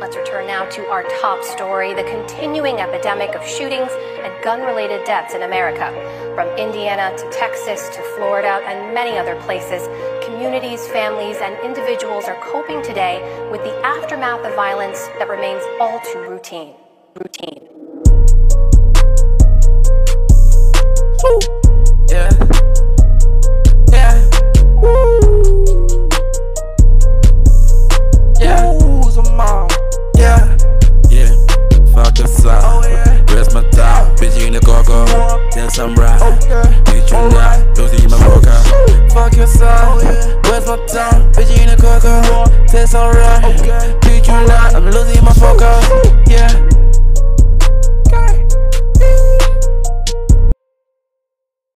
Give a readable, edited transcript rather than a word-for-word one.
Let's return now to our top story, the continuing epidemic of shootings and gun-related deaths in America. From Indiana to Texas to Florida and many other places, communities, families, and individuals are coping today with the aftermath of violence that remains all too routine.